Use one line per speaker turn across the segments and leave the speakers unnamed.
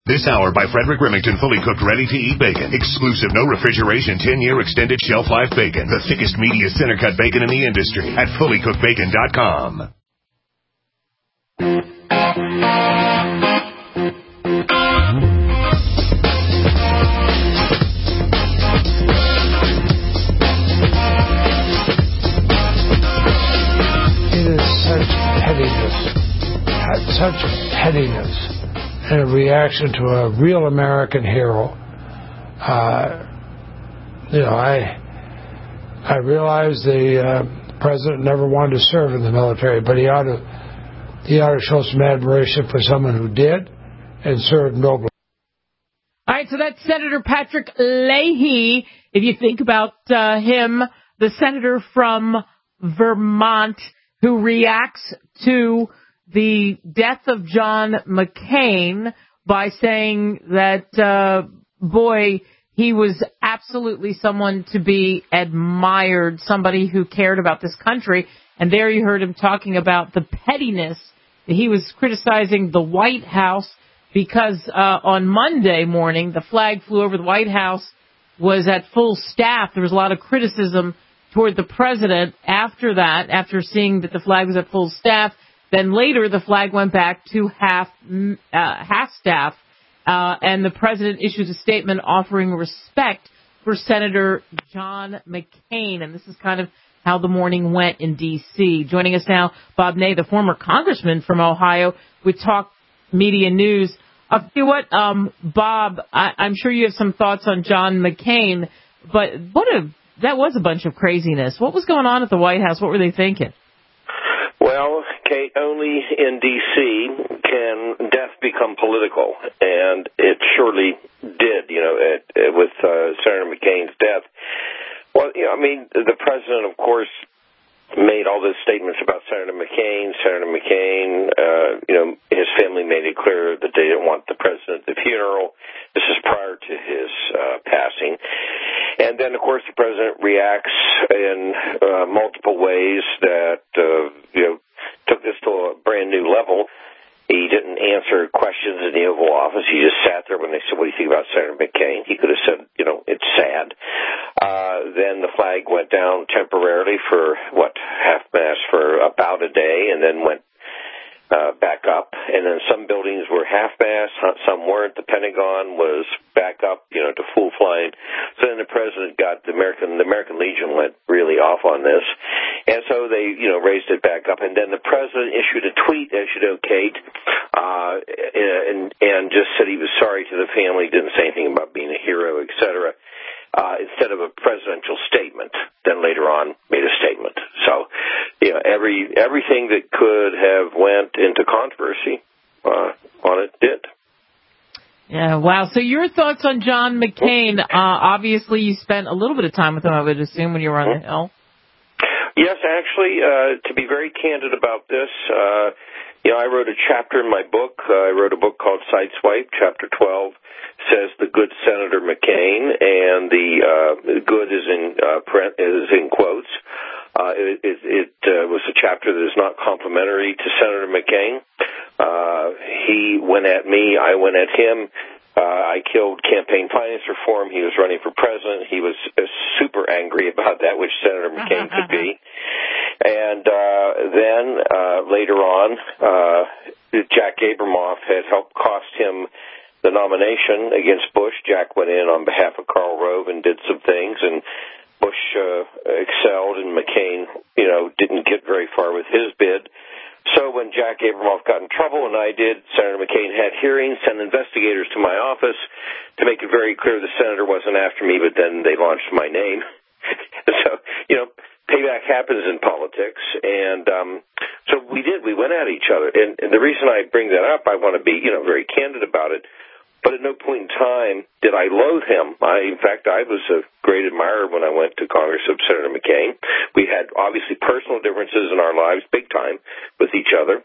This hour by Frederick Remington, fully cooked, ready-to-eat bacon. Exclusive, no refrigeration, 10-year extended shelf life bacon. The thickest, meatiest center-cut bacon in the industry at fullycookedbacon.com.
It is such pettiness, and a reaction to a real American hero. I realize the president never wanted to serve in the military, but he ought to show some admiration for someone who did and served nobly.
All right, so that's Senator Patrick Leahy. If you think about him, the senator from Vermont who reacts to the death of John McCain by saying that, he was absolutely someone to be admired, somebody who cared about this country. And there you heard him talking about the pettiness. He was criticizing the White House because on Monday morning, the flag flew over the White House, was at full staff. There was a lot of criticism toward the president after that, after seeing that the flag was at full staff. Then later, the flag went back to half staff. And the president issued a statement offering respect for Senator John McCain. And this is kind of how the morning went in D.C. Joining us now, Bob Ney, the former congressman from Ohio, with Talk Media News. I'll tell you what, Bob, I'm sure you have some thoughts on John McCain, but that was a bunch of craziness. What was going on at the White House? What were they thinking?
Well, Kate, only in D.C. can death become political, and it surely did, with Senator McCain's death. Well, the president, of course, made all those statements about Senator McCain. His family made it clear that they didn't want the president at the funeral. This is prior to his passing. And then, of course, the president reacts in multiple ways that, took this to a brand new level. He didn't answer questions in the Oval Office. He just sat there when they said, "What do you think about Senator McCain?" He could have said, "It's sad." Then the flag went down temporarily for, half-mast for about a day, and then went back up. And then some buildings were half-mast, some weren't. The Pentagon was back up, to full flying. So then the president got the American Legion went really off on this. And so they, raised it back up. And then the president issued a tweet, as you know, Kate, and just said he was sorry to the family, didn't say anything about being a hero, et cetera. Instead of a presidential statement, then later on made a statement. So, everything that could have went into controversy on it did.
Yeah, wow. So your thoughts on John McCain, obviously you spent a little bit of time with him, I would assume, when you were on the Hill.
Yes, actually, to be very candid about this, I wrote a chapter in my book. I wrote a book called Sideswipe. Chapter 12 says the good Senator McCain, and the good is in quotes. It was a chapter that is not complimentary to Senator McCain. He went at me. I went at him. I killed campaign finance reform. He was running for president. He was super angry about that, which Senator McCain could be. And then later on, Jack Abramoff had helped cost him the nomination against Bush. Jack went in on behalf of Karl Rove and did some things, and Bush excelled, and McCain, didn't get very far with his bid. So when Jack Abramoff got in trouble, and I did, Senator McCain had hearings, sent investigators to my office to make it very clear the senator wasn't after me, but then they launched my name. So, payback happens in politics, and so we did. We went at each other. And the reason I bring that up, I want to be, very candid about it. But at no point in time did I loathe him. In fact, I was a great admirer when I went to Congress of Senator McCain. We had obviously personal differences in our lives, big time, with each other.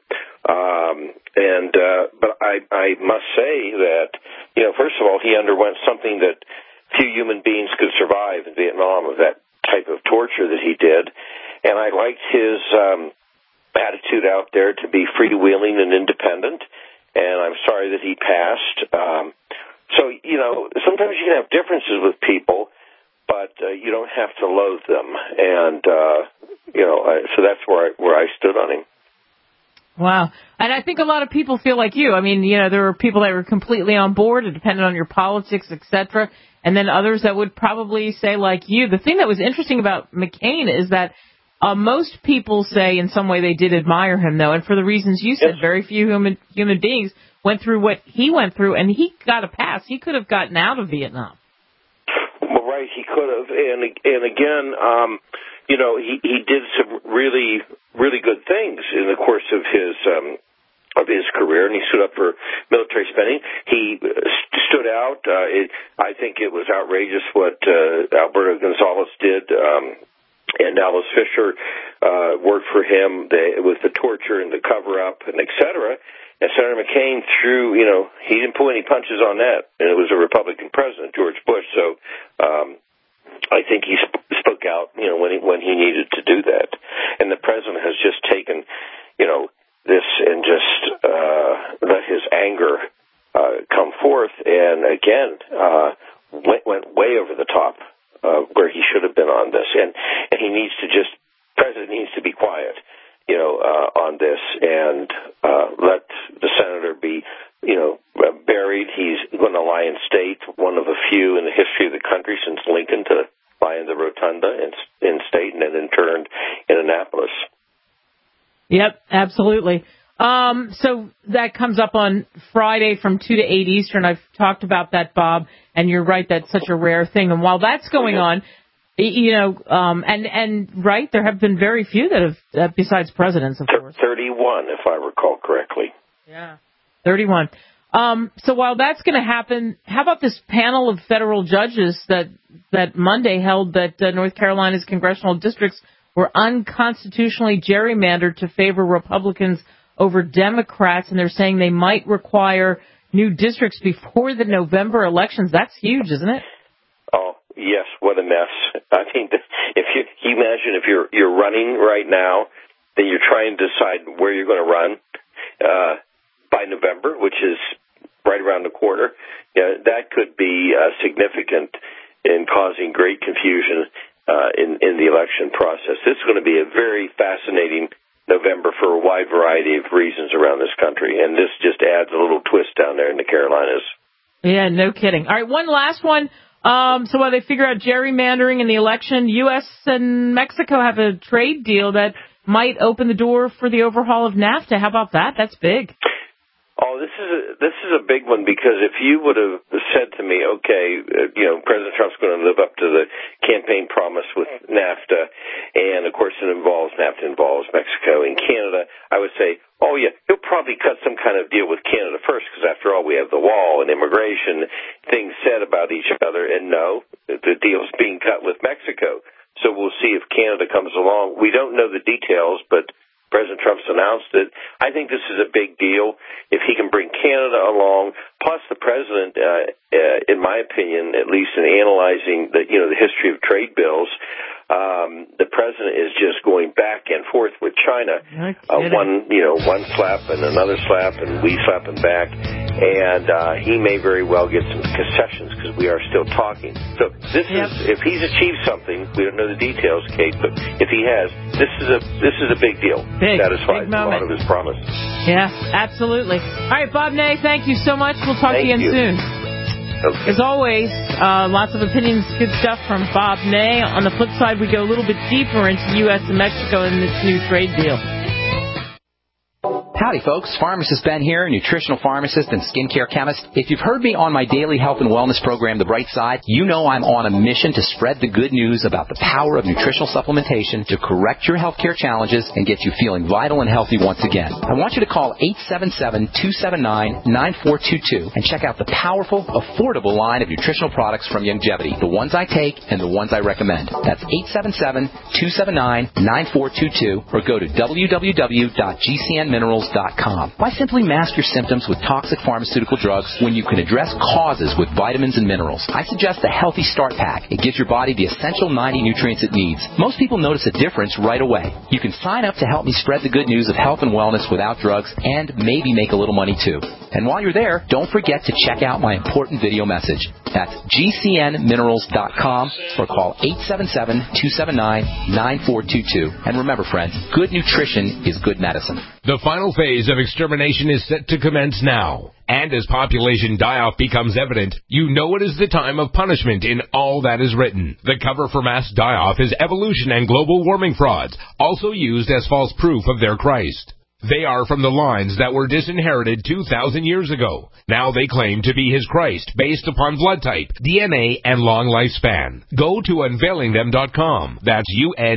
But I must say that, first of all, he underwent something that few human beings could survive in Vietnam, of that type of torture that he did. And I liked his attitude out there to be freewheeling and independent. And I'm sorry that he passed. sometimes you can have differences with people, but you don't have to loathe them. And, so that's where I stood on him.
Wow. And I think a lot of people feel like you. I mean, there were people that were completely on board. It depended on your politics, et cetera. And then others that would probably say like you. The thing that was interesting about McCain is that most people say in some way they did admire him, though. And for the reasons you said, very few human beings went through what he went through, and he got a pass. He could have gotten out of Vietnam.
Well, right, he could have. And again, he did some really, really good things in the course of his career, and he stood up for military spending. He stood out. I think it was outrageous what Alberto Gonzales did, and Alice Fisher worked for him with the torture and the cover-up and et cetera. And Senator McCain he didn't pull any punches on that, and it was a Republican president, George Bush. So I think he spoke out, when he needed to do that. And the president has just taken, this and just let his anger come forth, and again went way over the top where he should have been on this. And he needs to president needs to be quiet, on this and let the senator be, buried. He's going to lie in state, one of a few in the history of the country since Lincoln to lie in the rotunda in state and then interned in Annapolis.
Yep, absolutely. So that comes up on Friday from 2 to 8 Eastern. I've talked about that, Bob, and you're right, that's such a rare thing. And while that's going on, right, there have been very few that have, besides presidents, of course.
31, if I recall correctly.
Yeah, 31. So while that's going to happen, how about this panel of federal judges that Monday held that North Carolina's congressional districts were unconstitutionally gerrymandered to favor Republicans over Democrats, and they're saying they might require new districts before the November elections. That's huge, isn't it?
Oh, yes, what a mess. I think that if you imagine if you're running right now, then you're trying to decide where you're going to run by November, which is right around the corner. That could be significant in causing great confusion in the election process. This is going to be a very fascinating November for a wide variety of reasons around this country, and this just adds a little twist down there in the Carolinas. Yeah,
no kidding. All right, one last one. So while they figure out gerrymandering in the election, U.S. and Mexico have a trade deal that might open the door for the overhaul of NAFTA. How about that? That's big.
Oh, this is a big one, because if you would have said to me, okay, President Trump's going to live up to the campaign promise with NAFTA, and of course NAFTA involves Mexico and Canada, I would say, oh yeah, he'll probably cut some kind of deal with Canada first, because after all, we have the wall and immigration, things said about each other, and no, the deal's being cut with Mexico. So we'll see if Canada comes along. We don't know the details, but President Trump's announced it. I think this is a big deal if he can bring Canada along. Plus, the president, in my opinion, at least in analyzing the history of trade bills, the president is just going back and forth with China. One slap and another slap, and we slap him back. And he may very well get some concessions, because we are still talking. So this is, if he's achieved something, we don't know the details, Kate, but if he has, this is a big deal. Satisfies a lot of his promise.
Yeah, absolutely. All right, Bob Ney, thank you so much. We'll talk to you again soon.
Okay.
As always, lots of opinions, good stuff from Bob Ney. On the flip side, we go a little bit deeper into U.S. and Mexico and this new trade deal.
Howdy, folks. Pharmacist Ben here, nutritional pharmacist and skincare chemist. If you've heard me on my daily health and wellness program, The Bright Side, you know I'm on a mission to spread the good news about the power of nutritional supplementation to correct your healthcare challenges and get you feeling vital and healthy once again. I want you to call 877-279-9422 and check out the powerful, affordable line of nutritional products from Youngevity, the ones I take and the ones I recommend. That's 877-279-9422, or go to www.gcnminerals.com. CCNminerals.com. Why simply mask your symptoms with toxic pharmaceutical drugs when you can address causes with vitamins and minerals? I suggest the Healthy Start Pack. It gives your body the essential 90 nutrients it needs. Most people notice a difference right away. You can sign up to help me spread the good news of health and wellness without drugs and maybe make a little money too. And while you're there, don't forget to check out my important video message. That's GCNminerals.com or call 877-279-9422. And remember, friends, good nutrition is good medicine.
The final phase of extermination is set to commence now. And as population die-off becomes evident, you know it is the time of punishment in all that is written. The cover for mass die-off is evolution and global warming frauds, also used as false proof of their Christ. They are from the lines that were disinherited 2,000 years ago. Now they claim to be his Christ based upon blood type, DNA, and long lifespan. Go to unveilingthem.com. That's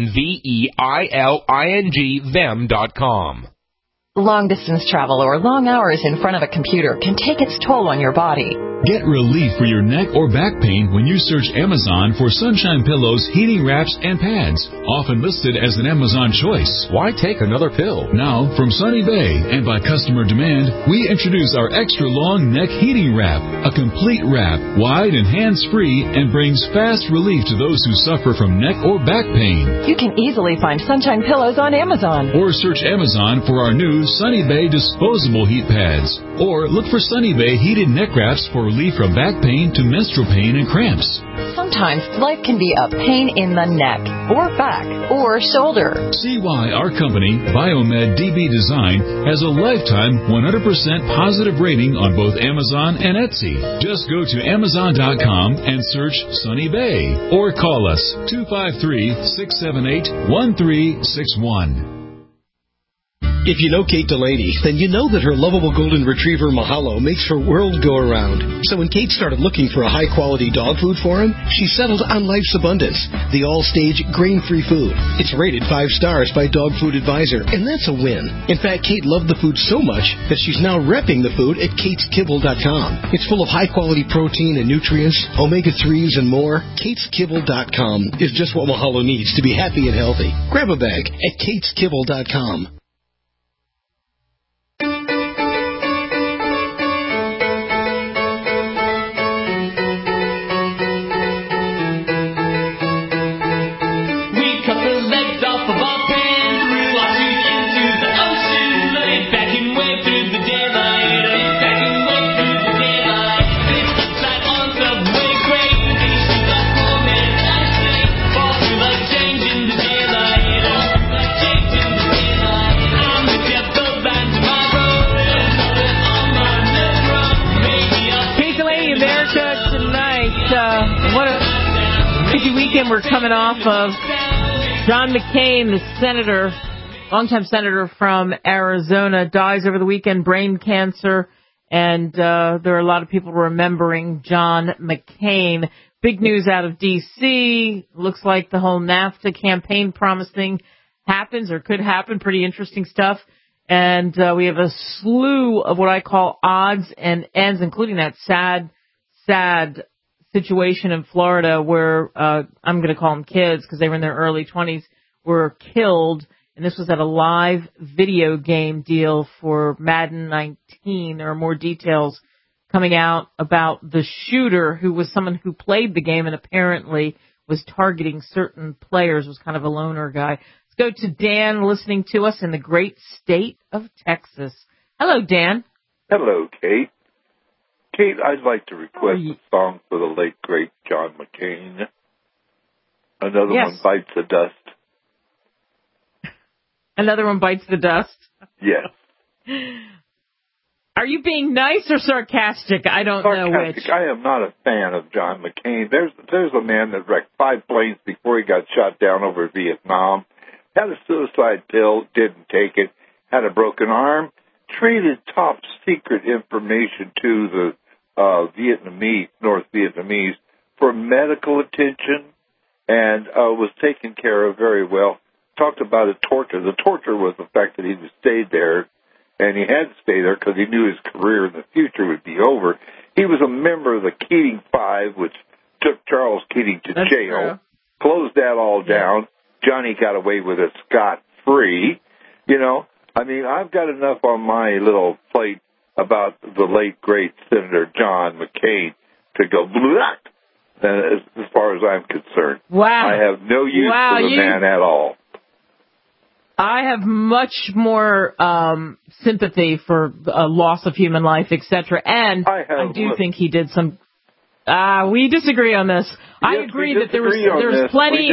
UNVEILING them.com.
Long-distance travel or long hours in front of a computer can take its toll on your body.
Get relief for your neck or back pain when you search Amazon for Sunshine Pillows, heating wraps, and pads, often listed as an Amazon choice.
Why take another pill?
Now, from Sunny Bay and by customer demand, we introduce our extra long neck heating wrap, a complete wrap, wide and hands-free, and brings fast relief to those who suffer from neck or back pain.
You can easily find Sunshine Pillows on Amazon.
Or search Amazon for our new Sunny Bay disposable heat pads. Or look for Sunny Bay heated neck wraps for relief from back pain to menstrual pain and cramps.
Sometimes life can be a pain in the neck, or back, or shoulder.
See why our company, Biomed DB Design, has a lifetime 100% positive rating on both Amazon and Etsy. Just go to Amazon.com and search Sunny Bay, or call us 253-678-1361.
If you know Kate Delaney, then you know that her lovable golden retriever Mahalo makes her world go around. So when Kate started looking for a high-quality dog food for him, she settled on Life's Abundance, the all-stage grain-free food. It's rated 5 stars by Dog Food Advisor, and that's a win. In fact, Kate loved the food so much that she's now repping the food at KatesKibble.com. It's full of high-quality protein and nutrients, omega-3s, and more. KatesKibble.com is just what Mahalo needs to be happy and healthy. Grab a bag at KatesKibble.com.
Weekend we're coming off of John McCain, the senator, longtime senator from Arizona, dies over the weekend, brain cancer, and there are a lot of people remembering John McCain. Big news out of D.C. Looks like the whole NAFTA campaign promise thing happens or could happen. Pretty interesting stuff. And we have a slew of what I call odds and ends, including that sad situation in Florida where I'm going to call them kids because they were in their early 20s, were killed. And this was at a live video game deal for Madden 19. There are more details coming out about the shooter, who was someone who played the game and apparently was targeting certain players, was kind of a loner guy. Let's go to Dan listening to us in the great state of Texas. Hello, Dan.
Hello, Kate. Kate, I'd like to request a song for the late, great John McCain. Another one bites the dust.
Another one bites the dust?
Yes.
Are you being nice or sarcastic? I don't know which.
I am not a fan of John McCain. There's a man that wrecked 5 planes before he got shot down over Vietnam, had a suicide pill, didn't take it, had a broken arm, traded top secret information to the North Vietnamese for medical attention, and was taken care of very well. Talked about a torture. The torture was the fact that he stayed there, and he had to stay there because he knew his career in the future would be over. He was a member of the Keating Five, which took Charles Keating to jail, closed that all down. Johnny got away with it scot-free. You know, I mean, I've got enough on my little plate about the late, great Senator John McCain to go blah, as far as I'm concerned.
Wow.
I have no use for the man at all.
I have much more sympathy for a loss of human life, etc. And I do think he did some. We disagree on this. Yes, I agree that there's plenty.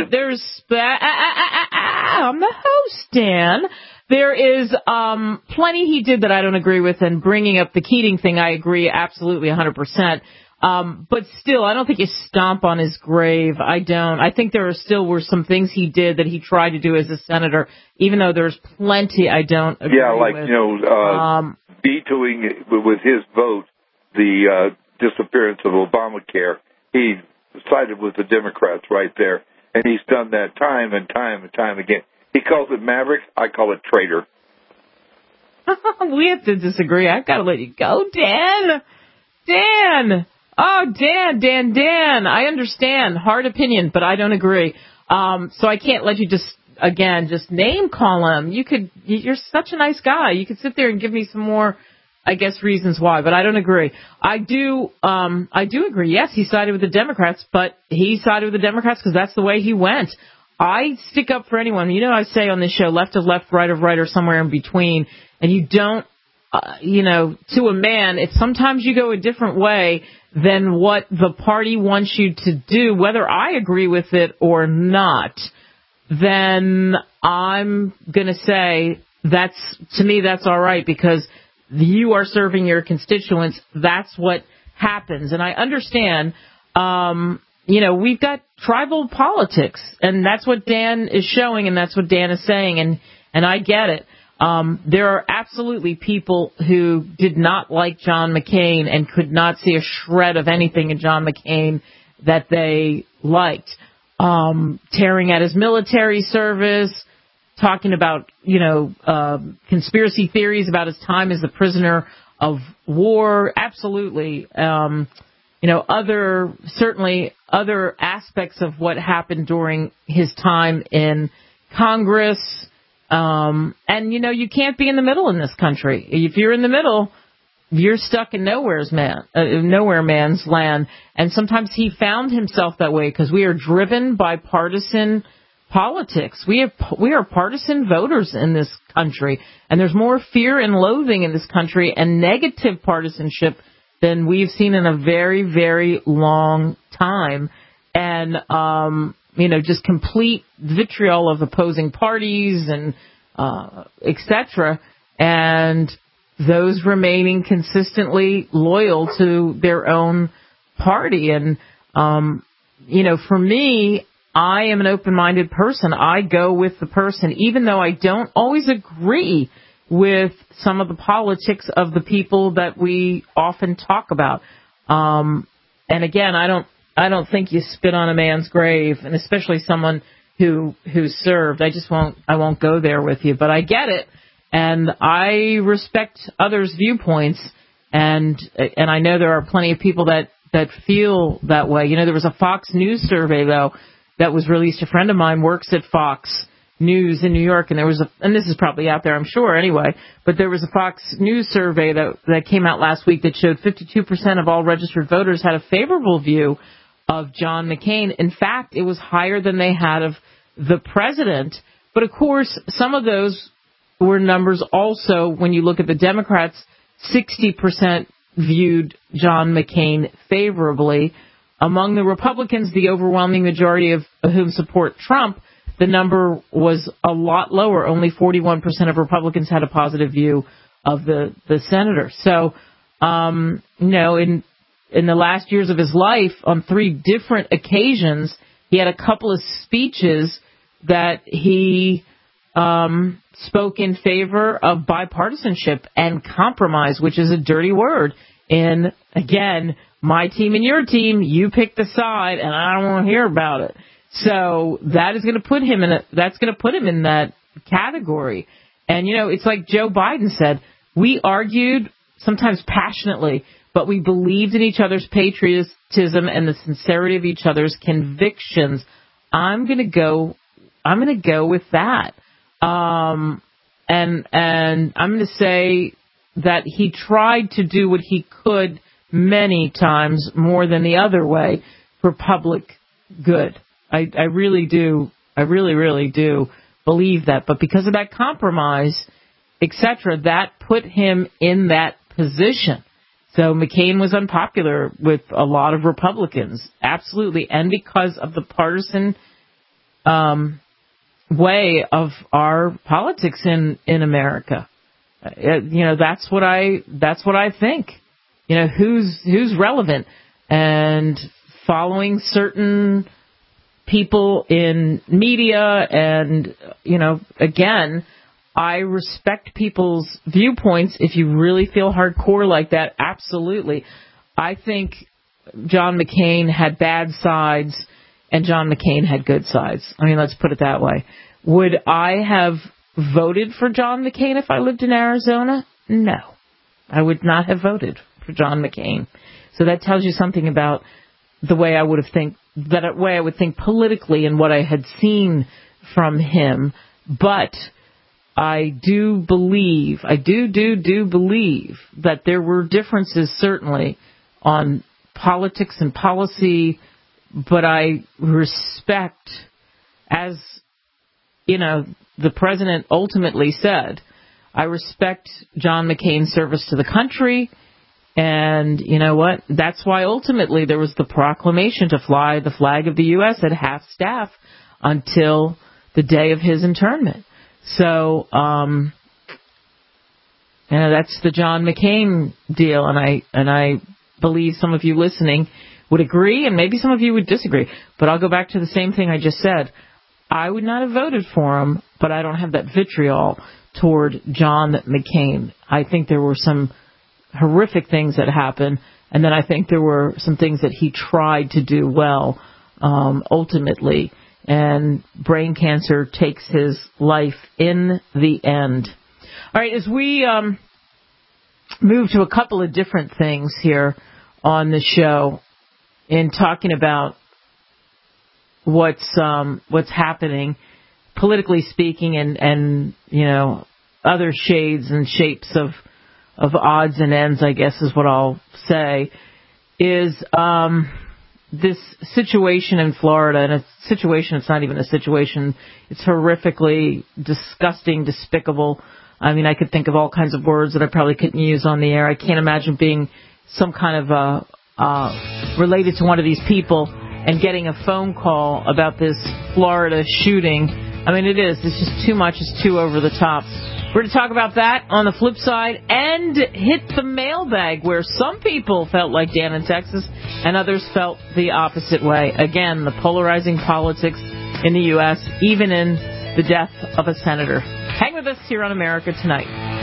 I'm the host, Dan. There is plenty he did that I don't agree with, and bringing up the Keating thing, I agree absolutely 100%. But still, I don't think you stomp on his grave. I don't. I think there were some things he did that he tried to do as a senator, even though there's plenty I don't agree with.
Vetoing with his vote the disappearance of Obamacare. He sided with the Democrats right there, and he's done that time and time and time again. He calls it maverick. I call it traitor.
We have to disagree. I've got to let you go, Dan. Dan. Oh, Dan. I understand. Hard opinion, but I don't agree. So I can't let you just name call him. You're such a nice guy. You could sit there and give me some more, I guess, reasons why, but I don't agree. I do agree. Yes, he sided with the Democrats, but he sided with the Democrats because that's the way he went. I stick up for anyone. You know, I say on this show, left of left, right of right, or somewhere in between, and you don't, to a man, if sometimes you go a different way than what the party wants you to do, whether I agree with it or not, then I'm going to say to me, that's all right, because you are serving your constituents. That's what happens. And I understand, we've got tribal politics, and that's what Dan is showing, and that's what Dan is saying, and I get it. There are absolutely people who did not like John McCain and could not see a shred of anything in John McCain that they liked. Tearing at his military service, talking about, conspiracy theories about his time as a prisoner of war. Absolutely. Other aspects of what happened during his time in Congress. You can't be in the middle in this country. If you're in the middle, you're stuck in nowhere man's land. And sometimes he found himself that way because we are driven by partisan politics. We are partisan voters in this country, and there's more fear and loathing in this country and negative partisanship than we've seen in a very, very long time. And, just complete vitriol of opposing parties and et cetera, and those remaining consistently loyal to their own party. And, for me, I am an open-minded person. I go with the person, even though I don't always agree with some of the politics of the people that we often talk about. And again, I don't think you spit on a man's grave, and especially someone who served. I won't go there with you, but I get it, and I respect others' viewpoints, and I know there are plenty of people that feel that way. There was a Fox News survey though that was released. A friend of mine works at Fox News in New York, and and this is probably out there, I'm sure, anyway, but there was a Fox News survey that came out last week that showed 52% of all registered voters had a favorable view of John McCain. In fact, it was higher than they had of the president. But of course, some of those were numbers also, when you look at the Democrats, 60% viewed John McCain favorably. Among the Republicans, the overwhelming majority of whom support Trump, the number was a lot lower. Only 41% of Republicans had a positive view of the senator. So, in the last years of his life, on 3 different occasions, he had a couple of speeches that he spoke in favor of bipartisanship and compromise, which is a dirty word. And again, my team and your team, you picked a side, and I don't want to hear about it. So that is going to put him in that category. And it's like Joe Biden said, we argued sometimes passionately, but we believed in each other's patriotism and the sincerity of each other's convictions. I'm going to go with that. And I'm going to say that he tried to do what he could many times more than the other way for public good. I really do. I really do believe that. But because of that compromise, etc., that put him in that position. So McCain was unpopular with a lot of Republicans, absolutely, and because of the partisan way of our politics in America. That's what I think. Who's relevant, and following certain people in media, and again, I respect people's viewpoints. If you really feel hardcore like that, absolutely. I think John McCain had bad sides and John McCain had good sides. I mean, let's put it that way. Would I have voted for John McCain if I lived in Arizona? No. I would not have voted for John McCain. So that tells you something about the way I would think politically and what I had seen from him. But I do believe, I do believe that there were differences certainly on politics and policy, but I respect, as, the president ultimately said, I respect John McCain's service to the country, and you know what? That's why ultimately there was the proclamation to fly the flag of the U.S. at half staff until the day of his internment. So, that's the John McCain deal, and I believe some of you listening would agree, and maybe some of you would disagree. But I'll go back to the same thing I just said. I would not have voted for him, but I don't have that vitriol toward John McCain. I think there were some horrific things that happened, and then I think there were some things that he tried to do well, ultimately. And brain cancer takes his life in the end. All right, as we move to a couple of different things here on the show in talking about what's happening politically speaking, and other shades and shapes of odds and ends, I guess is what I'll say, is this situation in Florida, and a situation, it's not even a situation, it's horrifically disgusting, despicable. I mean, I could think of all kinds of words that I probably couldn't use on the air. I can't imagine being some kind of related to one of these people and getting a phone call about this Florida shooting. I mean, it's just too much, it's too over the top. We're going to talk about that on the flip side and hit the mailbag, where some people felt like Dan in Texas and others felt the opposite way. Again, the polarizing politics in the U.S., even in the death of a senator. Hang with us here on America Tonight.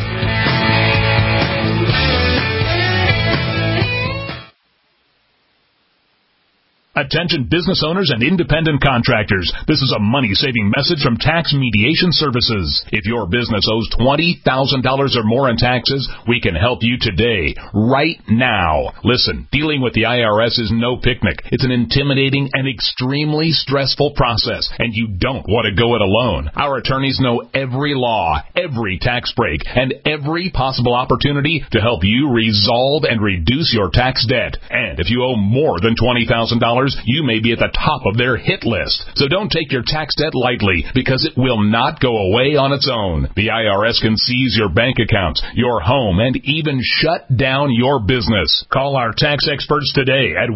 Attention business owners and independent contractors. This is a money-saving message from Tax Mediation Services. If your business owes $20,000 or more in taxes, we can help you today, right now. Listen, dealing with the IRS is no picnic. It's an intimidating and extremely stressful process, and you don't want to go it alone. Our attorneys know every law, every tax break, and every possible opportunity to help you resolve and reduce your tax debt. And if you owe more than $20,000, you may be at the top of their hit list. So don't take your tax debt lightly, because it will not go away on its own. The IRS can seize your bank accounts, your home, and even shut down your business. Call our tax experts today at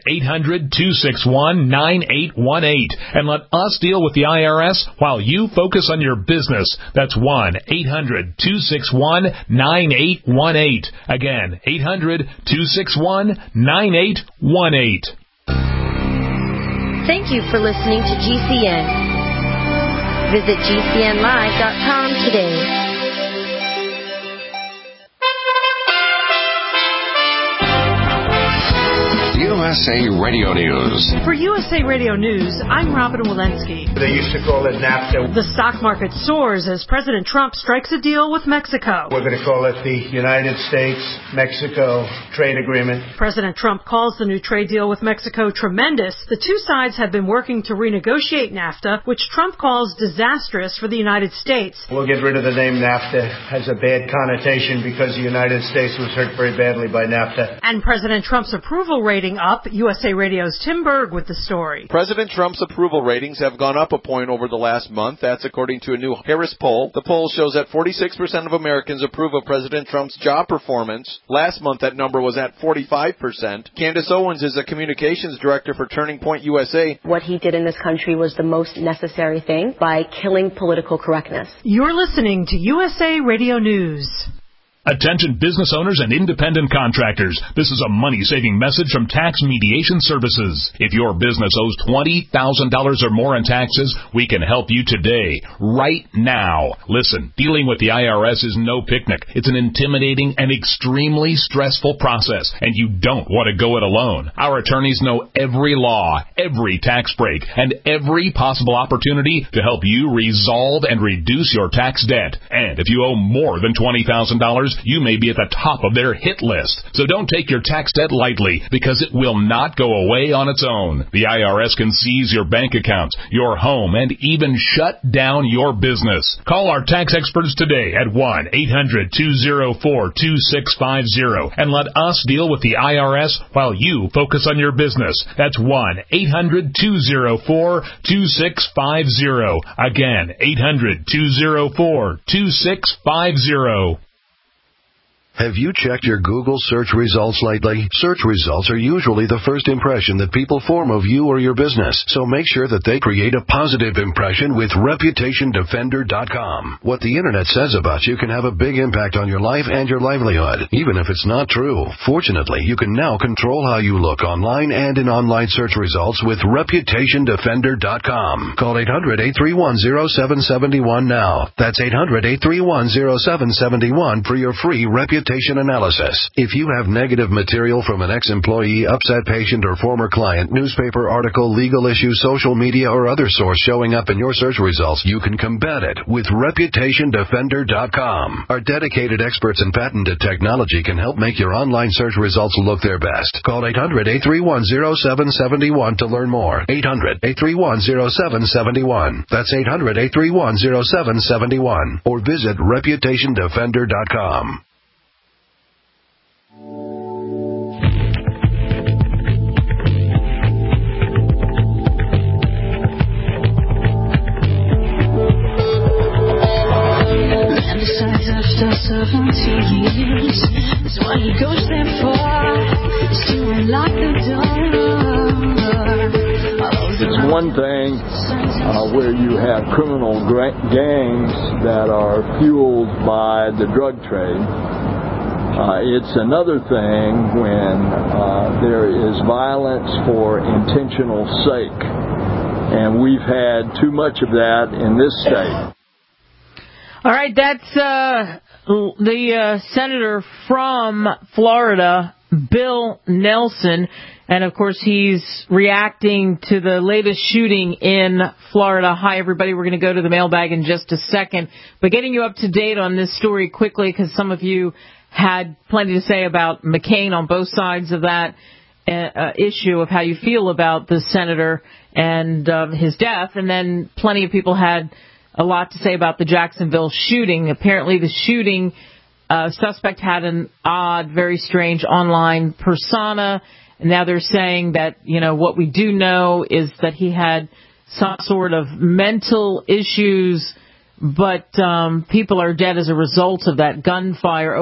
1-800-261-9818 and let us deal with the IRS while you focus on your business. That's 1-800-261-9818. Again, 800-261-9818.
Thank you for listening to GCN. Visit GCNlive.com today.
Do you USA Radio News.
For USA Radio News, I'm Robin Walensky.
They used to call it NAFTA.
The stock market soars as President Trump strikes a deal with Mexico.
We're going to call it the United States-Mexico Trade Agreement.
President Trump calls the new trade deal with Mexico tremendous. The two sides have been working to renegotiate NAFTA, which Trump calls disastrous for the United States.
We'll get rid of the name NAFTA. It has a bad connotation because the United States was hurt very badly by NAFTA.
And President Trump's approval rating up. USA Radio's Tim Berg with the story.
President Trump's approval ratings have gone up a point over the last month. That's according to a new Harris poll. The poll shows that 46% of Americans approve of President Trump's job performance. Last month, that number was at 45%. Candace Owens is a communications director for Turning Point USA.
What he did in this country was the most necessary thing by killing political correctness.
You're listening to USA Radio News.
Attention business owners and independent contractors. This is a money-saving message from Tax Mediation Services. If your business owes $20,000 or more in taxes, we can help you today, right now. Listen, dealing with the IRS is no picnic. It's an intimidating and extremely stressful process, and you don't want to go it alone. Our attorneys know every law, every tax break, and every possible opportunity to help you resolve and reduce your tax debt. And if you owe more than $20,000, you may be at the top of their hit list. So don't take your tax debt lightly, because it will not go away on its own. The IRS can seize your bank accounts, your home, and even shut down your business. Call our tax experts today at 1-800-204-2650 and let us deal with the IRS while you focus on your business. That's 1-800-204-2650. Again, 800-204-2650.
Have you checked your Google search results lately? Search results are usually the first impression that people form of you or your business, so make sure that they create a positive impression with ReputationDefender.com. What the Internet says about you can have a big impact on your life and your livelihood, even if it's not true. Fortunately, you can now control how you look online and in online search results with ReputationDefender.com. Call 800-831-0771 now. That's 800-831-0771 for your free reputation analysis. If you have negative material from an ex-employee, upset patient, or former client, newspaper article, legal issue, social media, or other source showing up in your search results, you can combat it with ReputationDefender.com. Our dedicated experts in patented technology can help make your online search results look their best. Call 800-831-0771 to learn more. 800-831-0771. That's 800-831-0771. Or visit ReputationDefender.com.
After 70 years, that's what he goes there for, is to unlock the door.
It's one thing where you have criminal gangs that are fueled by the drug trade. It's another thing when there is violence for intentional sake. And we've had too much of that in this state.
All right, that's the senator from Florida, Bill Nelson. And, of course, he's reacting to the latest shooting in Florida. Hi, everybody. We're going to go to the mailbag in just a second. But getting you up to date on this story quickly, because some of you had plenty to say about McCain on both sides of that issue of how you feel about the senator and his death. And then plenty of people had a lot to say about the Jacksonville shooting. Apparently the shooting suspect had an odd, very strange online persona. And now they're saying that, you know, what we do know is that he had some sort of mental issues, but people are dead as a result of that. Gunfire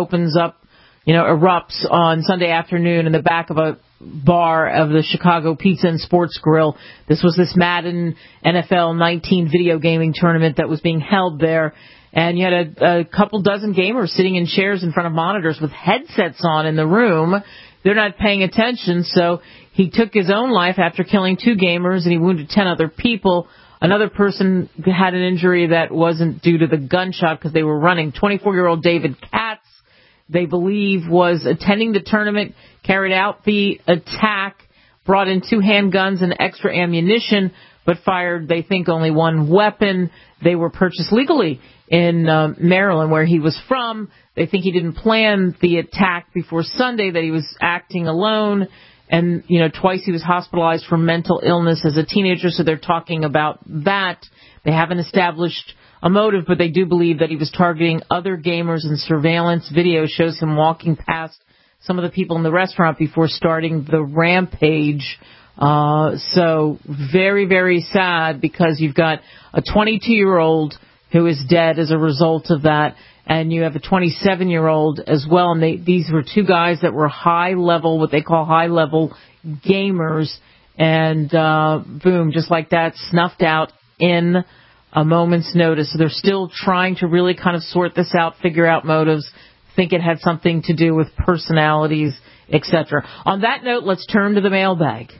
erupts on Sunday afternoon in the back of a bar of the Chicago Pizza and Sports Grill. This was this Madden NFL 19 video gaming tournament that was being held there. And you had a couple dozen gamers sitting in chairs in front of monitors with headsets on in the room. They're not paying attention, so he took his own life after killing 2 gamers, and he wounded 10 other people. Another person had an injury that wasn't due to the gunshot because they were running. 24-year-old David Katz, they believe, was attending the tournament, carried out the attack brought in 2 handguns and extra ammunition, but fired, they think, only one weapon. They were purchased legally in Maryland, where he was from. They think he didn't plan the attack before Sunday, that he was acting alone. And, twice he was hospitalized for mental illness as a teenager, so they're talking about that. They haven't established a motive, but they do believe that he was targeting other gamers, and surveillance video shows him walking past some of the people in the restaurant before starting the rampage. So very, very sad, because you've got a 22-year-old who is dead as a result of that, and you have a 27-year-old as well. And these were 2 guys that were high-level, what they call high-level gamers, and boom, just like that, snuffed out in a moment's notice. So they're still trying to really kind of sort this out, figure out motives, think it had something to do with personalities, etc. On that note, let's turn to the mailbag.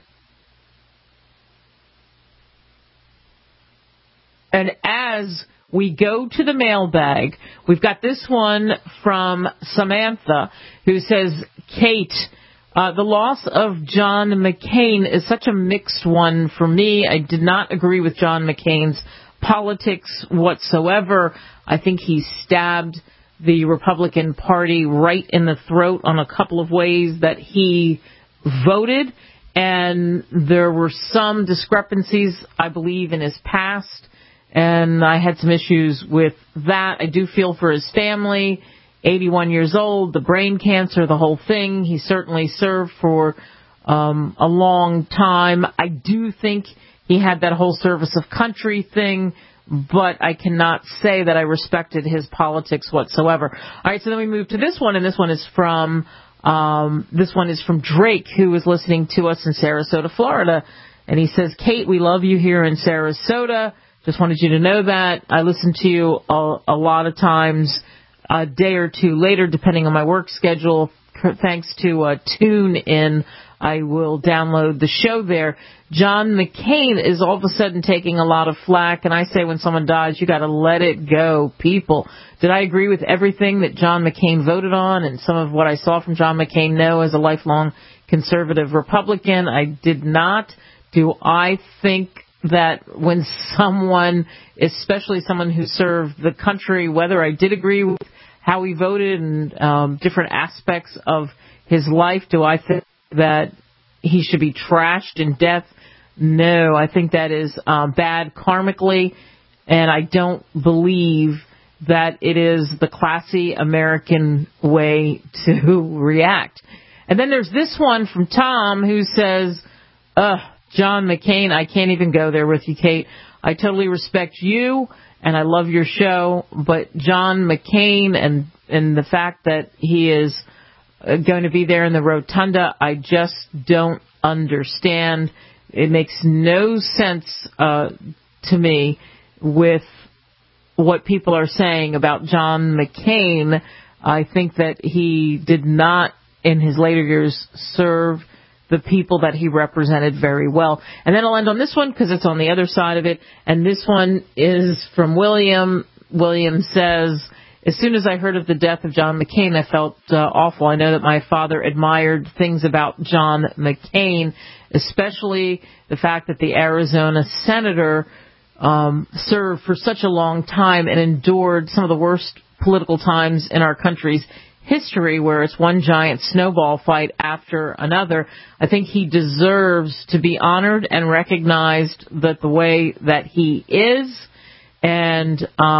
And as we go to the mailbag, we've got this one from Samantha, who says, Kate, the loss of John McCain is such a mixed one for me. I did not agree with John McCain's politics whatsoever. I think he stabbed the Republican Party right in the throat on a couple of ways that he voted. And there were some discrepancies, I believe, in his past. And I had some issues with that. I do feel for his family, 81 years old, the brain cancer, the whole thing. He certainly served for a long time. I do think he had that whole service of country thing, but I cannot say that I respected his politics whatsoever. All right, so then we move to this one, and this one is from Drake, who is listening to us in Sarasota, Florida. And he says, Kate, we love you here in Sarasota. Just wanted you to know that. I listen to you a lot of times, a day or two later, depending on my work schedule. Thanks to TuneIn, I will download the show there. John McCain is all of a sudden taking a lot of flack, and I say when someone dies, you got to let it go, people. Did I agree with everything that John McCain voted on and some of what I saw from John McCain? No, as a lifelong conservative Republican, I did not. Do I think that when someone, especially someone who served the country, whether I did agree with how he voted and different aspects of his life, do I think that he should be trashed in death? No, I think that is bad karmically, and I don't believe that it is the classy American way to react. And then there's this one from Tom who says, John McCain, I can't even go there with you, Kate. I totally respect you, and I love your show, but John McCain and the fact that he is going to be there in the rotunda, I just don't understand. It makes no sense to me with what people are saying about John McCain. I think that he did not, in his later years, serve the people that he represented very well. And then I'll end on this one because it's on the other side of it. And this one is from William. William says, as soon as I heard of the death of John McCain, I felt awful. I know that my father admired things about John McCain, especially the fact that the Arizona senator served for such a long time and endured some of the worst political times in our country's history, where it's one giant snowball fight after another. I think he deserves to be honored and recognized that the way that he is, and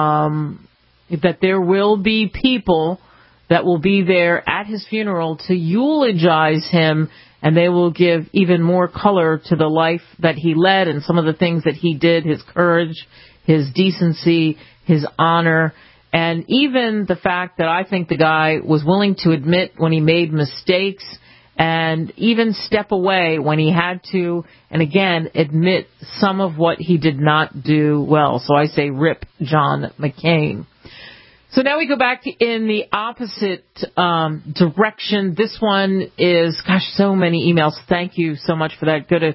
that there will be people that will be there at his funeral to eulogize him, and they will give even more color to the life that he led and some of the things that he did, his courage, his decency, his honor. And even the fact that I think the guy was willing to admit when he made mistakes and even step away when he had to, and again, admit some of what he did not do well. So I say rip John McCain. So now we go back in the opposite direction. This one is, gosh, so many emails. Thank you so much for that. Go to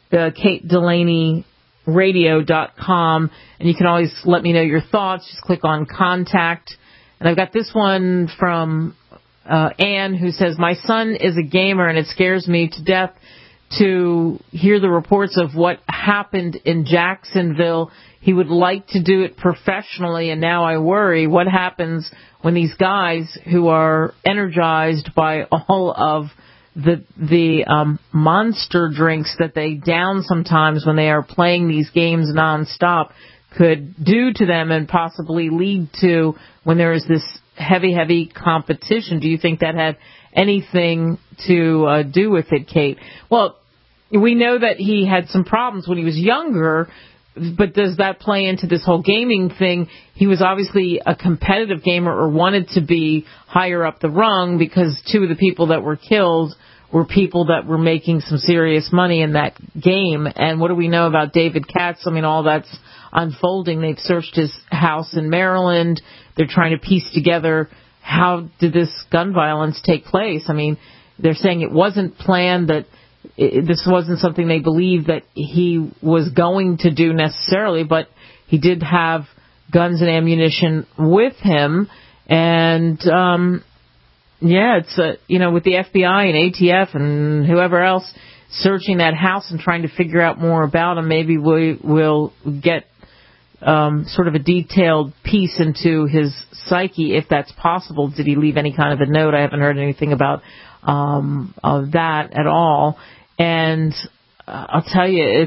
KateDelaneyRadio.com, and you can always let me know your thoughts. Just click on contact. And I've got this one from Anne, who says, my son is a gamer, and it scares me to death to hear the reports of what happened in Jacksonville. He would like to do it professionally, and now I worry what happens when these guys who are energized by all of the monster drinks that they down sometimes when they are playing these games nonstop could do to them and possibly lead to when there is this heavy competition. Do you think that had anything to do with it, Kate? Well, we know that he had some problems when he was younger, but does that play into this whole gaming thing? He was obviously a competitive gamer or wanted to be higher up the rung, because two of the people that were killed were people that were making some serious money in that game. And what do we know about David Katz? I mean, all that's unfolding. They've searched his house in Maryland. They're trying to piece together how did this gun violence take place. I mean, they're saying it wasn't planned, that this wasn't something they believed that he was going to do necessarily, but he did have guns and ammunition with him. And, it's, with the FBI and ATF and whoever else searching that house and trying to figure out more about him, maybe we will get sort of a detailed piece into his psyche, if that's possible. Did he leave any kind of a note? I haven't heard anything about of that at all. And I'll tell you,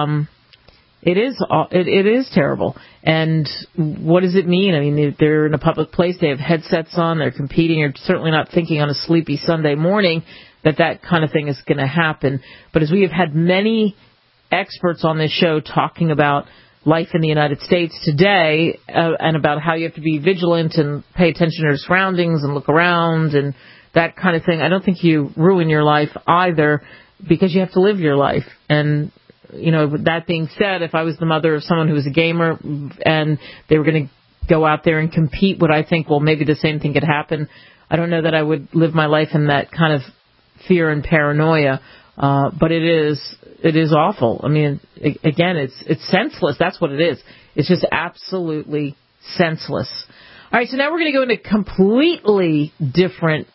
it is terrible. And what does it mean? I mean, they're in a public place. They have headsets on. They're competing. You're certainly not thinking on a sleepy Sunday morning that kind of thing is going to happen. But as we have had many experts on this show talking about life in the United States today, and about how you have to be vigilant and pay attention to your surroundings and look around and that kind of thing, I don't think you ruin your life either, because you have to live your life. And, that being said, if I was the mother of someone who was a gamer and they were going to go out there and compete, would I think, well, maybe the same thing could happen? I don't know that I would live my life in that kind of fear and paranoia. But it is awful. I mean, again, it's senseless. That's what it is. It's just absolutely senseless. All right, so now we're going to go in a completely different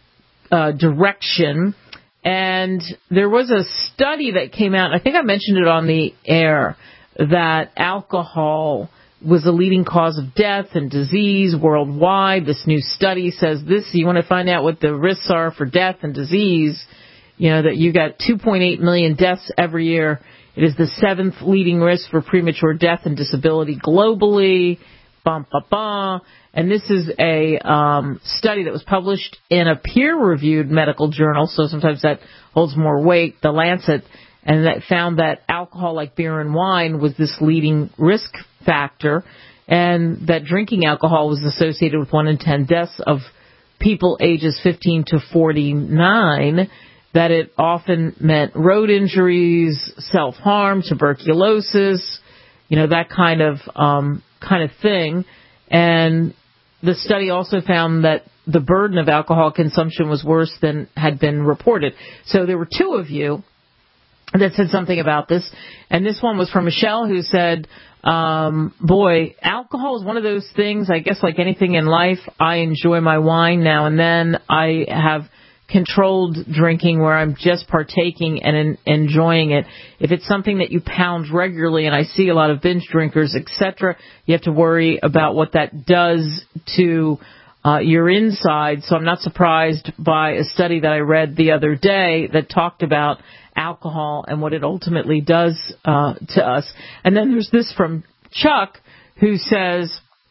direction. And there was a study that came out, I think I mentioned it on the air, that alcohol was the leading cause of death and disease worldwide. This new study says this. You want to find out what the risks are for death and disease, that you got 2.8 million deaths every year. It is the 7th leading risk for premature death and disability globally. And this is a study that was published in a peer-reviewed medical journal, so sometimes that holds more weight, The Lancet, and that found that alcohol, like beer and wine, was this leading risk factor, and that drinking alcohol was associated with 1 in 10 deaths of people ages 15 to 49, that it often meant road injuries, self-harm, tuberculosis, that kind of thing. And the study also found that the burden of alcohol consumption was worse than had been reported. So there were 2 of you that said something about this. And this one was from Michelle, who said, boy, alcohol is one of those things, I guess like anything in life, I enjoy my wine now and then. I have controlled drinking where I'm just partaking and enjoying it. If it's something that you pound regularly, and I see a lot of binge drinkers, etc., you have to worry about what that does to your inside. So I'm not surprised by a study that I read the other day that talked about alcohol and what it ultimately does to us. And then there's this from Chuck, who says,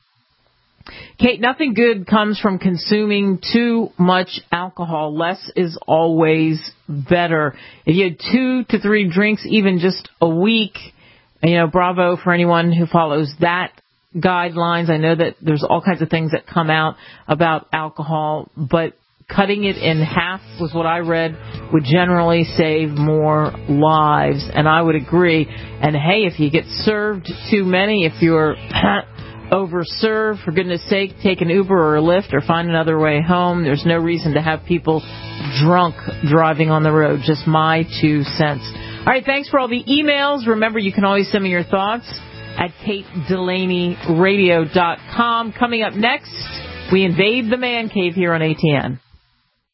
Kate, nothing good comes from consuming too much alcohol. Less is always better. If you had 2 to 3 drinks, even just a week, bravo for anyone who follows that guidelines. I know that there's all kinds of things that come out about alcohol, but cutting it in half was what I read would generally save more lives, and I would agree. And hey, if you get served too many, if you're overserved, for goodness sake, take an Uber or a Lyft or find another way home. There's no reason to have people drunk driving on the road. Just my 2 cents. All right, thanks for all the emails. Remember, you can always send me your thoughts at KateDelaneyRadio.com. Coming up next, we invade the man cave here on ATN.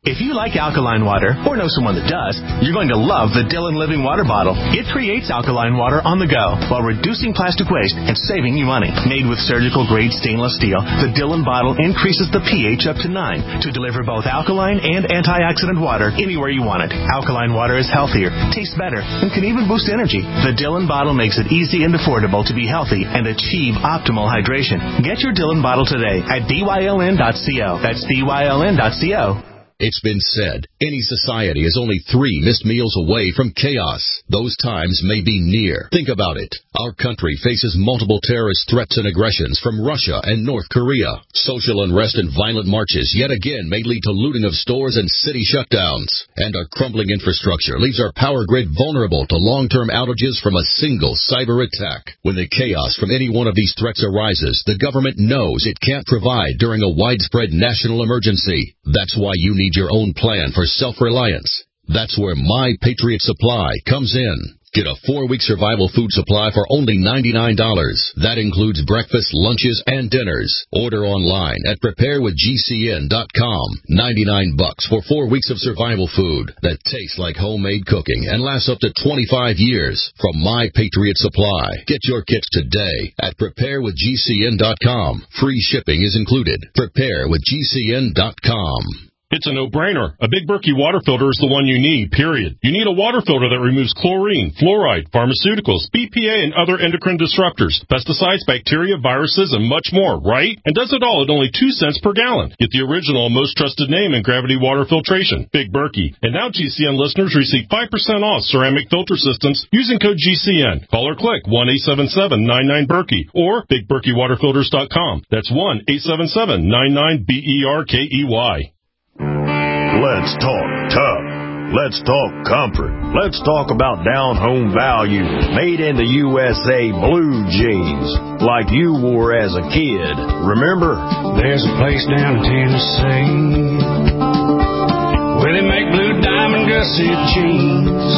If you like alkaline water, or know someone that does, you're going to love the Dillon Living Water Bottle. It creates alkaline water on the go while reducing plastic waste and saving you money. Made with surgical-grade stainless steel, the Dillon bottle increases the pH up to 9 to deliver both alkaline and antioxidant water anywhere you want it. Alkaline water is healthier, tastes better, and can even boost energy. The Dillon bottle makes it easy and affordable to be healthy and achieve optimal hydration. Get your Dillon bottle today at dyln.co. That's dyln.co.
It's been said, any society is only 3 missed meals away from chaos. Those times may be near. Think about it. Our country faces multiple terrorist threats and aggressions from Russia and North Korea. Social unrest and violent marches yet again may lead to looting of stores and city shutdowns. And our crumbling infrastructure leaves our power grid vulnerable to long-term outages from a single cyber attack. When the chaos from any one of these threats arises, the government knows it can't provide during a widespread national emergency. That's why you need your own plan for self-reliance. That's where My Patriot Supply comes in. Get a 4-week survival food supply for only $99. That includes breakfast, lunches, and dinners. Order online at preparewithgcn.com. $99 for 4 weeks of survival food that tastes like homemade cooking and lasts up to 25 years from My Patriot Supply. Get your kits today at preparewithgcn.com. Free shipping is included. Preparewithgcn.com.
It's a no-brainer. A Big Berkey water filter is the one you need, period. You need a water filter that removes chlorine, fluoride, pharmaceuticals, BPA, and other endocrine disruptors, pesticides, bacteria, viruses, and much more, right? And does it all at only 2 cents per gallon. Get the original and most trusted name in gravity water filtration, Big Berkey. And now GCN listeners receive 5% off ceramic filter systems using code GCN. Call or click 1-877-99-BERKEY or BigBerkeyWaterFilters.com. That's 1-877-99-BERKEY.
Let's talk tough. Let's talk comfort. Let's talk about down-home value. Made in the USA blue jeans, like you wore as a kid. Remember?
There's a place down in Tennessee where they make blue diamond gusset jeans.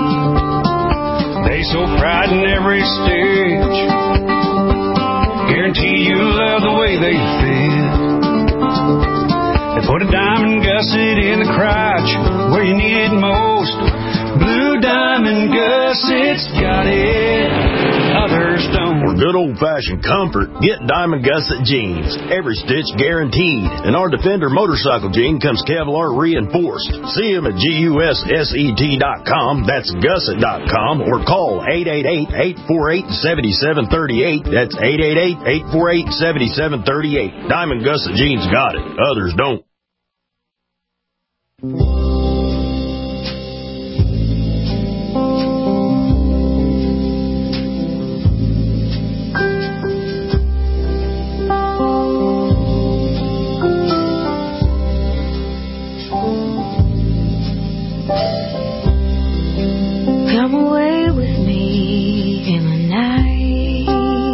They so pride in every stitch. Guarantee you'll love the way they fit. They put a diamond gusset in the crotch where you need it most. Blue diamond gussets got it, others don't.
For good old-fashioned comfort, get Diamond Gusset jeans. Every stitch guaranteed. And our Defender motorcycle jean comes Kevlar reinforced. See them at GUSSET.com. That's gusset.com. Or call 888-848-7738. That's 888-848-7738. Diamond Gusset jeans got it, others don't.
Come away with me in the night.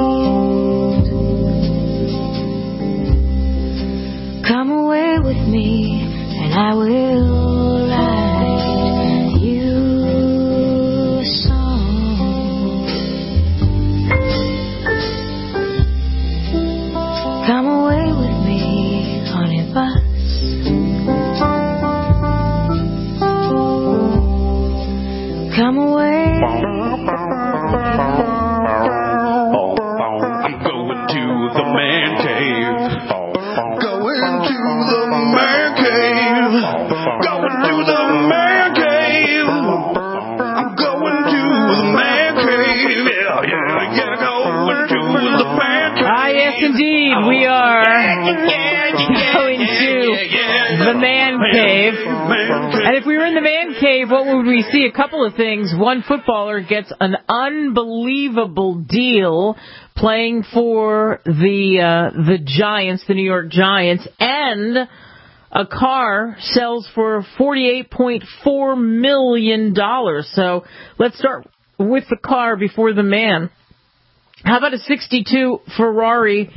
Come away with me and I will write you a song. Come away with me on a bus. Come away.
I'm going to the man cave. Going to the man cave. Going to the man cave. I'm going to the man cave. Yeah, going to the man cave.
Ah, yes, indeed. We are going to the man cave. And if we were in the man cave, what would we see? A couple of things. One, footballer gets an unbelievable deal playing for the Giants, the New York Giants, and a car sells for $48.4 million. So let's start with the car before the man. How about a 62 Ferrari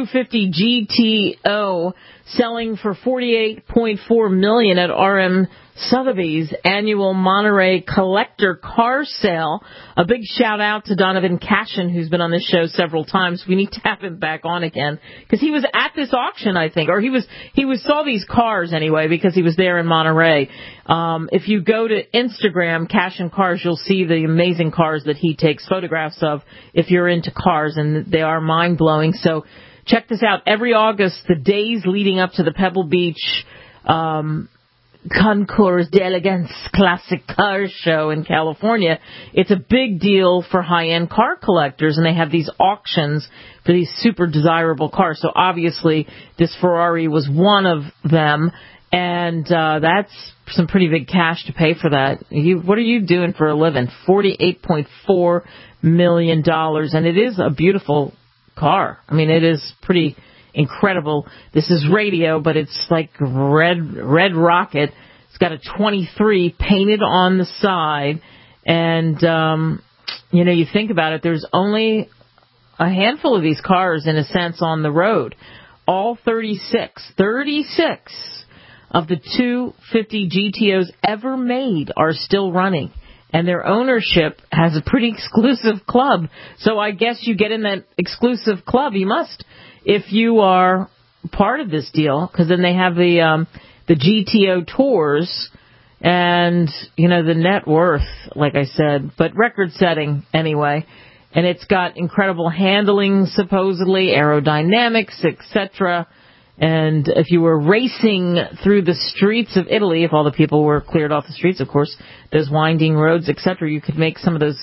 250 GTO selling for $48.4 million at RM Sotheby's annual Monterey Collector Car Sale. A big shout out to Donovan Cashin, who's been on this show several times. We need to have him back on again because he was at this auction, I think, or he saw these cars anyway because he was there in Monterey. If you go to Instagram, Cashin Cars, you'll see the amazing cars that he takes photographs of if you're into cars, and they are mind-blowing. So check this out. Every August, the days leading up to the Pebble Beach Concours d'Elegance Classic Car Show in California, it's a big deal for high-end car collectors, and they have these auctions for these super desirable cars. So obviously, this Ferrari was one of them, and that's some pretty big cash to pay for that. What are you doing for a living? $48.4 million, and it is a beautiful car. I mean, it is pretty incredible. This is radio, but it's like red rocket. It's got a 23 painted on the side, and you think about it, there's only a handful of these cars in a sense on the road. All 36 of the 250 GTOs ever made are still running, and their ownership has a pretty exclusive club. So I guess you get in that exclusive club. You must, if you are part of this deal, because then they have the GTO tours and, the net worth, like I said, but record-setting anyway. And it's got incredible handling, supposedly, aerodynamics, etc. And if you were racing through the streets of Italy, if all the people were cleared off the streets, of course, those winding roads, etc., you could make some of those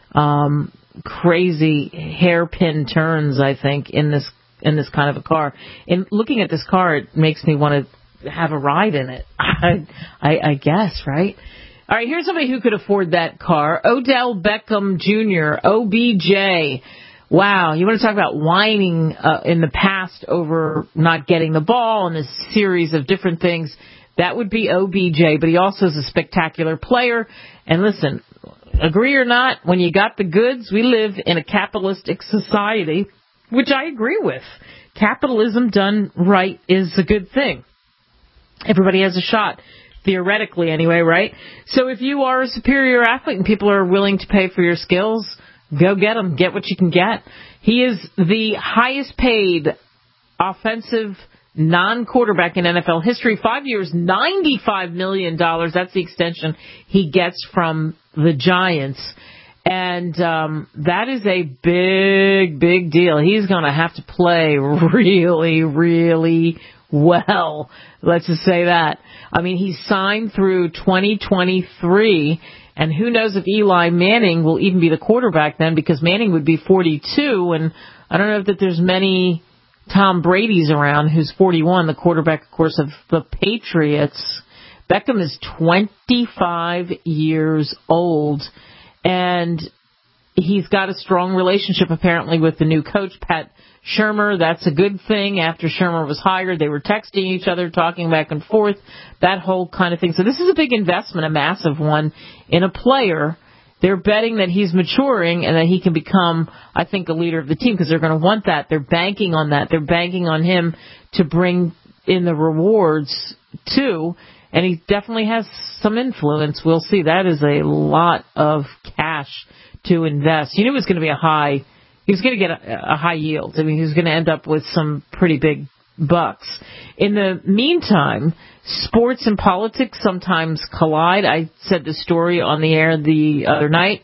crazy hairpin turns, I think, in this kind of a car. And looking at this car, it makes me want to have a ride in it, I guess, right? All right, here's somebody who could afford that car. Odell Beckham Jr., OBJ. Wow, you want to talk about whining in the past over not getting the ball and a series of different things. That would be OBJ, but he also is a spectacular player. And listen, agree or not, when you got the goods, we live in a capitalistic society, which I agree with. Capitalism done right is a good thing. Everybody has a shot, theoretically anyway, right? So if you are a superior athlete and people are willing to pay for your skills, go get them. Get what you can get. He is the highest paid offensive non-quarterback in NFL history. 5 years, $95 million. That's the extension he gets from the Giants. And that is a big, big deal. He's going to have to play really, really well. Let's just say that. I mean, he's signed through 2023. And who knows if Eli Manning will even be the quarterback then, because Manning would be 42, and I don't know that there's many Tom Brady's around, who's 41, the quarterback, of course, of the Patriots. Beckham is 25 years old, and he's got a strong relationship, apparently, with the new coach, Pat Shurmur. That's a good thing. After Shurmur was hired, they were texting each other, talking back and forth, that whole kind of thing. So this is a big investment, a massive one, in a player. They're betting that he's maturing and that he can become, I think, a leader of the team, because they're going to want that. They're banking on that. They're banking on him to bring in the rewards, too. And he definitely has some influence. We'll see. That is a lot of cash to invest. You knew it was going to be he was going to get a high yield. I mean, he was going to end up with some pretty big bucks. In the meantime, sports and politics sometimes collide. I said the story on the air the other night.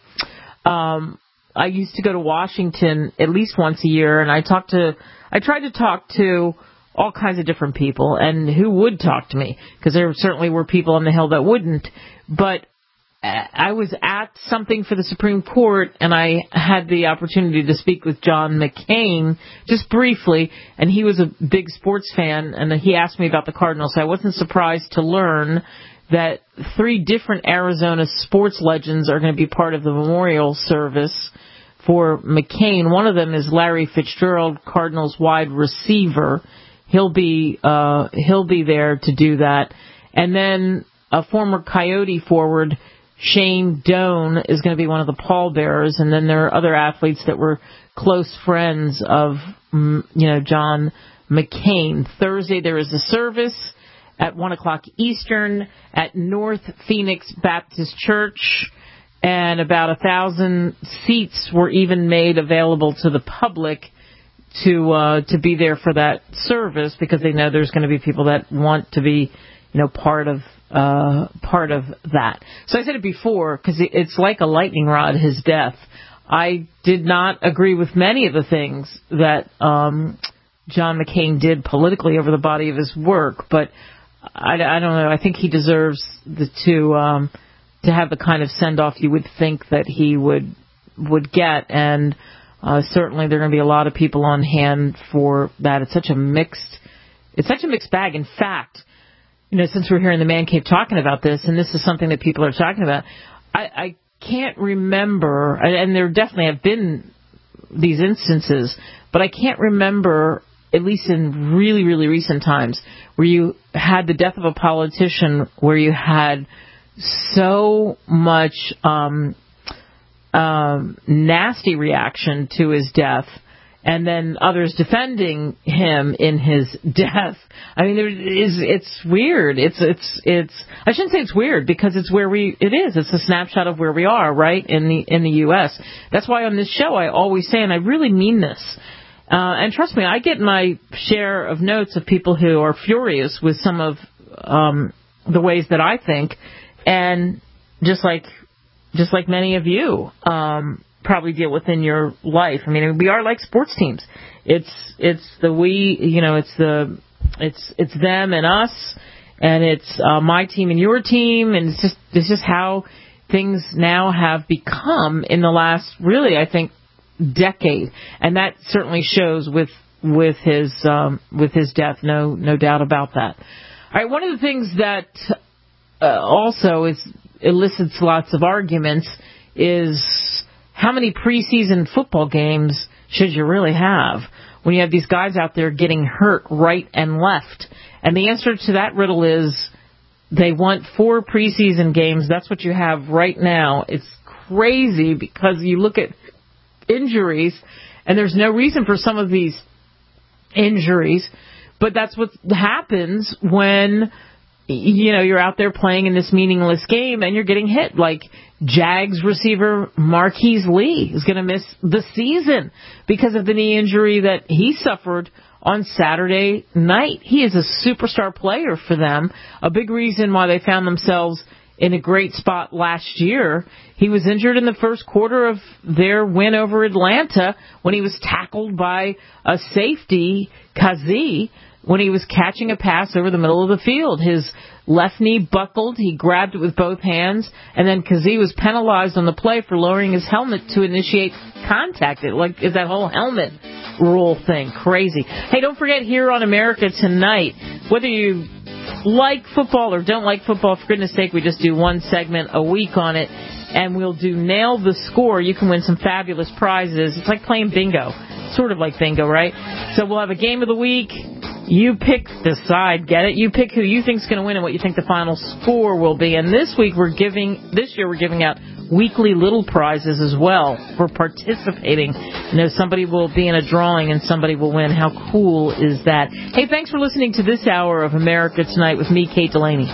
I used to go to Washington at least once a year, and I tried to talk to all kinds of different people, and who would talk to me, because there certainly were people on the Hill that wouldn't. But I was at something for the Supreme Court, and I had the opportunity to speak with John McCain just briefly, and he was a big sports fan, and he asked me about the Cardinals. So I wasn't surprised to learn that 3 different Arizona sports legends are going to be part of the memorial service for McCain. One of them is Larry Fitzgerald, Cardinals wide receiver. He'll be there to do that. And then a former Coyote forward, Shane Doan, is going to be one of the pallbearers. And then there are other athletes that were close friends of, John McCain. Thursday there is a service at 1 o'clock Eastern at North Phoenix Baptist Church, and about 1,000 seats were even made available to the public to be there for that service, because they know there's going to be people that want to be, part of that. So I said it before, because it's like a lightning rod, his death. I did not agree with many of the things that John McCain did politically over the body of his work, but I don't know. I think he deserves to have the kind of send-off you would think that he would get, and certainly there are going to be a lot of people on hand for that. It's such a mixed bag. In fact, since we're here in the Man Cave talking about this, and this is something that people are talking about, I can't remember, and there definitely have been these instances, but I can't remember, at least in really, really recent times, where you had the death of a politician where you had so much nasty reaction to his death, and then others defending him in his death. I mean, it's weird. It's I shouldn't say it's weird, because it's it's a snapshot of where we are, right, in the U.S. That's why on this show I always say, and I really mean this, and trust me, I get my share of notes of people who are furious with some of the ways that I think, and just like many of you probably deal with in your life. I mean, we are like sports teams. It's them and us, and it's my team and your team, and it's just how things now have become in the last, really, I think, decade, and that certainly shows with his death, no doubt about that. All right, one of the things that also elicits lots of arguments is how many preseason football games should you really have when you have these guys out there getting hurt right and left? And the answer to that riddle is they want 4 preseason games. That's what you have right now. It's crazy, because you look at injuries, and there's no reason for some of these injuries, but that's what happens when you're out there playing in this meaningless game and you're getting hit. Like Jags receiver Marquise Lee is going to miss the season because of the knee injury that he suffered on Saturday night. He is a superstar player for them, a big reason why they found themselves in a great spot last year. He was injured in the first quarter of their win over Atlanta when he was tackled by a safety, Kazee, when he was catching a pass over the middle of the field. His left knee buckled, he grabbed it with both hands, and then Kazee was penalized on the play for lowering his helmet to initiate contact. Is that whole helmet rule thing crazy. Hey, don't forget, here on America Tonight, whether you like football or don't like football, for goodness sake, we just do one segment a week on it, and we'll do Nail the Score. You can win some fabulous prizes. It's like playing bingo, sort of like bingo, right? So we'll have a game of the week. You pick the side, get it? You pick who you think's going to win and what you think the final score will be. And this year we're giving out weekly little prizes as well for participating. Somebody will be in a drawing and somebody will win. How cool is that? Hey, thanks for listening to this hour of America Tonight with me, Kate Delaney.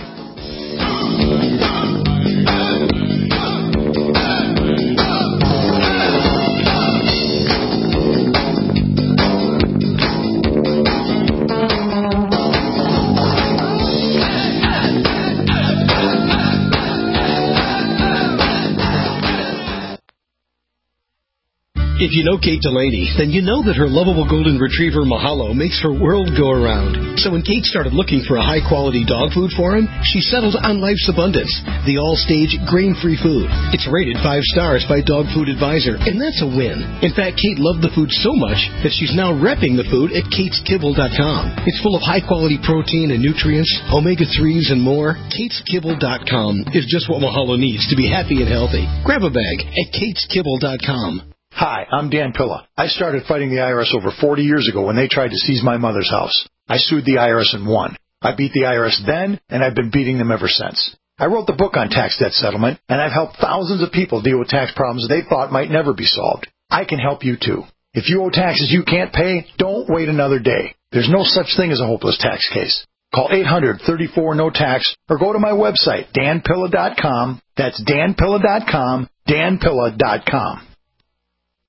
If you know Kate Delaney, then you know that her lovable golden retriever Mahalo makes her world go around. So when Kate started looking for a high-quality dog food for him, she settled on Life's Abundance, the all-stage grain-free food. It's rated 5 stars by Dog Food Advisor, and that's a win. In fact, Kate loved the food so much that she's now repping the food at KatesKibble.com. It's full of high-quality protein and nutrients, omega-3s, and more. KatesKibble.com is just what Mahalo needs to be happy and healthy. Grab a bag at KatesKibble.com.
Hi, I'm Dan Pilla. I started fighting the IRS over 40 years ago when they tried to seize my mother's house. I sued the IRS and won. I beat the IRS then, and I've been beating them ever since. I wrote the book on tax debt settlement, and I've helped thousands of people deal with tax problems they thought might never be solved. I can help you too. If you owe taxes you can't pay, don't wait another day. There's no such thing as a hopeless tax case. Call 800-34-NO-TAX or go to my website, danpilla.com. That's danpilla.com, danpilla.com.